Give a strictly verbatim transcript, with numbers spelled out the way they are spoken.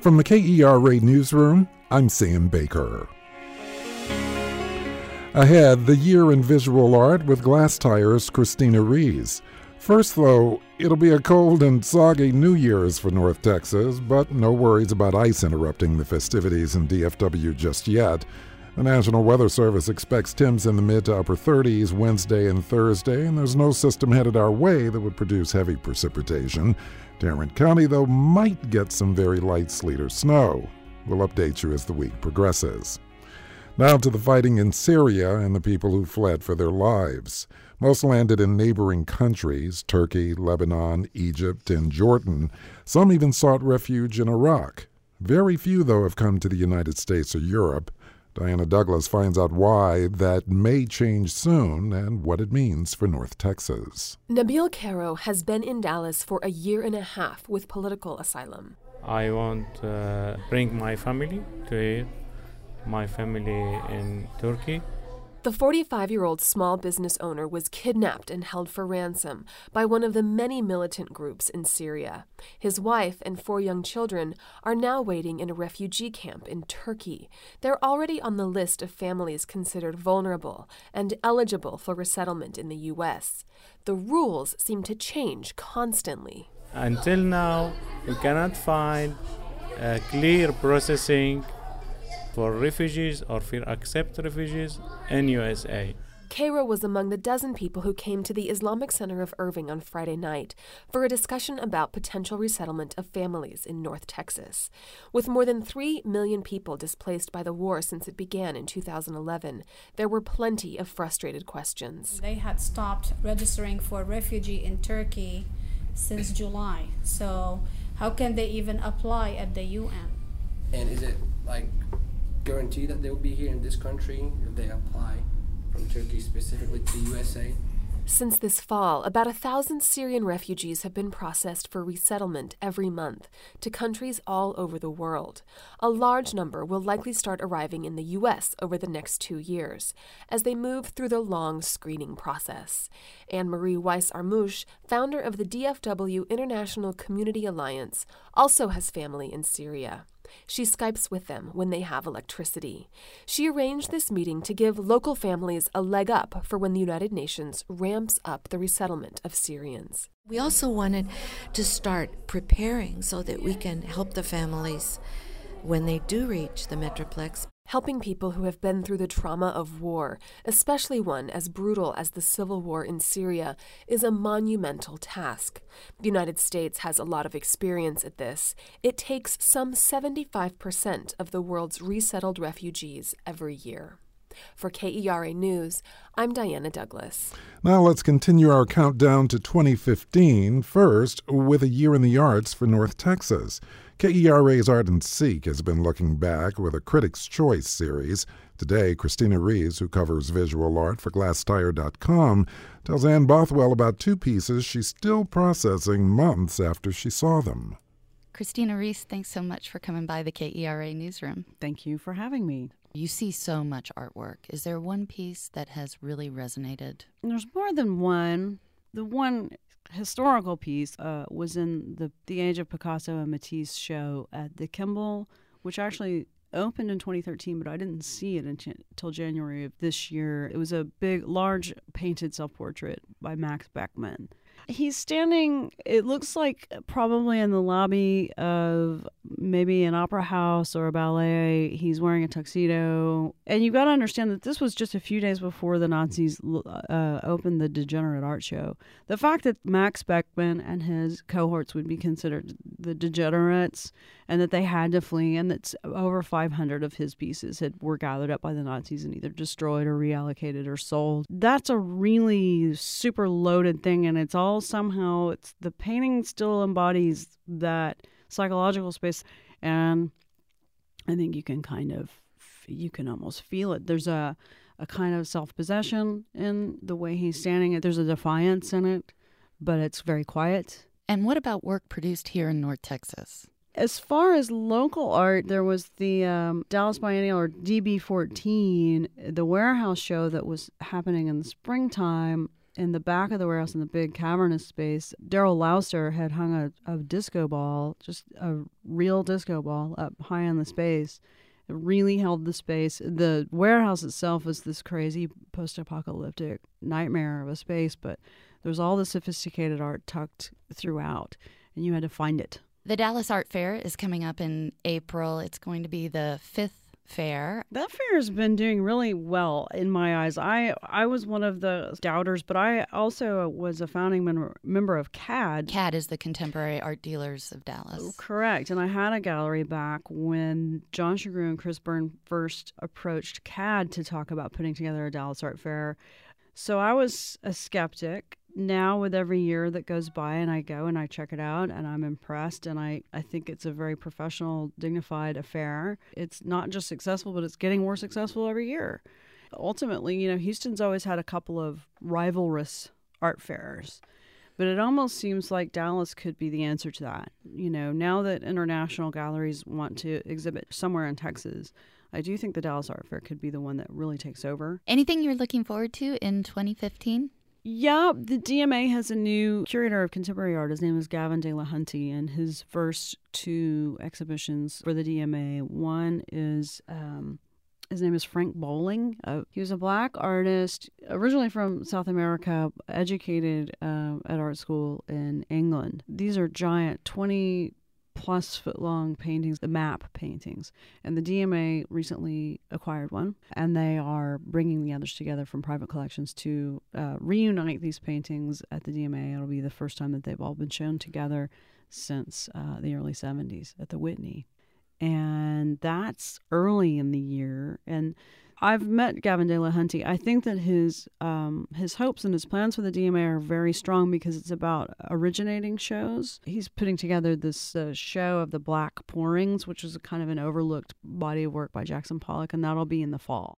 From the K E R A Newsroom, I'm Sam Baker. Ahead, the year in visual art with Glass Tire's Christina Rees. First, though, it'll be a cold and soggy New Year's for North Texas, but no worries about ice interrupting the festivities in D F W just yet. The National Weather Service expects temps in the mid to upper thirties Wednesday and Thursday, and there's no system headed our way that would produce heavy precipitation. Tarrant County, though, might get some very light sleet or snow. We'll update you as the week progresses. Now to the fighting in Syria and the people who fled for their lives. Most landed in neighboring countries, Turkey, Lebanon, Egypt, and Jordan. Some even sought refuge in Iraq. Very few, though, have come to the United States or Europe. Diana Douglas finds out why that may change soon and what it means for North Texas. Nabil Caro has been in Dallas for a year and a half with political asylum. I want to uh, bring my family to here, my family in Turkey. The forty-five-year-old small business owner was kidnapped and held for ransom by one of the many militant groups in Syria. His wife and four young children are now waiting in a refugee camp in Turkey. They're already on the list of families considered vulnerable and eligible for resettlement in the U S. The rules seem to change constantly. Until now, we cannot find a clear processing for refugees or for accept refugees in U S A. Caro was among the dozen people who came to the Islamic Center of Irving on Friday night for a discussion about potential resettlement of families in North Texas. With more than three million people displaced by the war since it began in two thousand eleven, there were plenty of frustrated questions. They had stopped registering for refugee in Turkey since July, so how can they even apply at the U N? And is it like guarantee that they will be here in this country if they apply from Turkey specifically to the U S A? Since this fall, about a thousand Syrian refugees have been processed for resettlement every month to countries all over the world. A large number will likely start arriving in the U S over the next two years as they move through the long screening process. Anne-Marie Weiss-Armouche, founder of the D F W International Community Alliance, also has family in Syria. She Skypes with them when they have electricity. She arranged this meeting to give local families a leg up for when the United Nations ramps up the resettlement of Syrians. We also wanted to start preparing so that we can help the families when they do reach the Metroplex. Helping people who have been through the trauma of war, especially one as brutal as the civil war in Syria, is a monumental task. The United States has a lot of experience at this. It takes some seventy-five percent of the world's resettled refugees every year. For K E R A News, I'm Diana Douglas. Now let's continue our countdown to twenty fifteen, first with a year in the arts for North Texas. K E R A's Art and Seek has been looking back with a Critics' Choice series. Today, Christina Rees, who covers visual art for glass tire dot com, tells Ann Bothwell about two pieces she's still processing months after she saw them. Christina Rees, thanks so much for coming by the K E R A newsroom. Thank you for having me. You see so much artwork. Is there one piece that has really resonated? There's more than one. The one historical piece uh, was in the The Age of Picasso and Matisse show at the Kimball, which actually opened in twenty thirteen, but I didn't see it until January of this year. It was a big, large painted self-portrait by Max Beckman. He's standing, it looks like probably in the lobby of maybe an opera house or a ballet. He's wearing a tuxedo. And you've got to understand that this was just a few days before the Nazis uh, opened the Degenerate Art Show. The fact that Max Beckman and his cohorts would be considered the degenerates and that they had to flee, and that over five hundred of his pieces had were gathered up by the Nazis and either destroyed or reallocated or sold. That's a really super loaded thing, and it's all somehow, it's the painting still embodies that psychological space, and I think you can kind of, you can almost feel it. There's a, a kind of self-possession in the way he's standing. There's a defiance in it, but it's very quiet. And what about work produced here in North Texas? As far as local art, there was the um, Dallas Biennial, or D B fourteen, the warehouse show that was happening in the springtime. in the back of the warehouse in the big cavernous space, Daryl Lauster had hung a, a disco ball, just a real disco ball up high in the space. It really held the space. The warehouse itself was this crazy post-apocalyptic nightmare of a space, but there's all the sophisticated art tucked throughout, and you had to find it. The Dallas Art Fair is coming up in April. It's going to be the fifth fair. That fair has been doing really well in my eyes. I I was one of the doubters, but I also was a founding member, member of C A D. C A D is the Contemporary Art Dealers of Dallas. Oh, correct. And I had a gallery back when John Shagru and Chris Byrne first approached C A D to talk about putting together a Dallas Art Fair. So I was a skeptic. Now, with every year that goes by and I go and I check it out and I'm impressed, and I, I think it's a very professional, dignified affair. It's not just successful, but it's getting more successful every year. Ultimately, you know, Houston's always had a couple of rivalrous art fairs, but it almost seems like Dallas could be the answer to that. You know, now that international galleries want to exhibit somewhere in Texas, I do think the Dallas Art Fair could be the one that really takes over. Anything you're looking forward to in twenty fifteen? Yeah, the D M A has a new curator of contemporary art. His name is Gavin De La Hunty, and his first two exhibitions for the D M A, one is, um, his name is Frank Bowling. Uh, he was a black artist, originally from South America, educated uh, at art school in England. These are giant, twenty plus foot long paintings, the map paintings. And the D M A recently acquired one, and they are bringing the others together from private collections to uh, reunite these paintings at the D M A. It'll be the first time that they've all been shown together since uh, the early seventies at the Whitney. And that's early in the year. And I've met Gavin De La Hunty. I think that his um, his hopes and his plans for the D M A are very strong because it's about originating shows. He's putting together this uh, show of the Black Pourings, which is a kind of an overlooked body of work by Jackson Pollock, and that'll be in the fall.